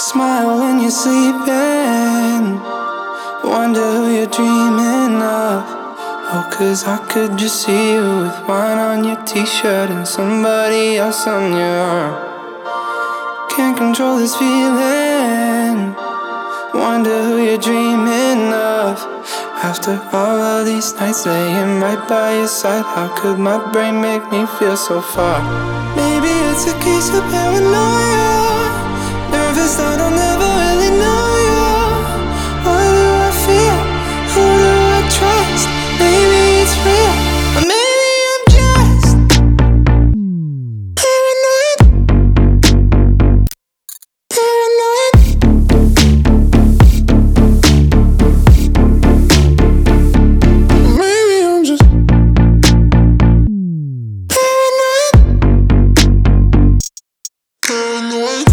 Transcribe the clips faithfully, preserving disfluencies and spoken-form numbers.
Smile when you're sleeping, wonder who you're dreaming of. Oh, cause I could just see you with wine on your t-shirt and somebody else on your arm. Can't control this feeling, wonder who you're dreaming of. After all of these nights laying right by your side, how could my brain make me feel so far? Maybe it's a case of paranoia, nervous that I'll never really know you. What do I feel? Who do I trust? Maybe it's real, or maybe I'm just paranoid. Paranoid. Maybe I'm just paranoid. Paranoid.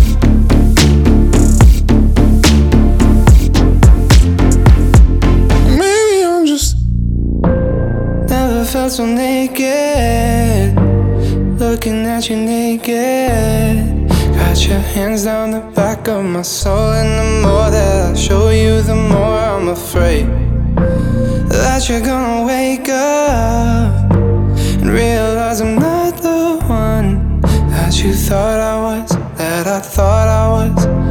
Felt so naked, looking at you naked. Got your hands down the back of my soul, and the more that I show you, the more I'm afraid that you're gonna wake up and realize I'm not the one that you thought I was, that I thought I was.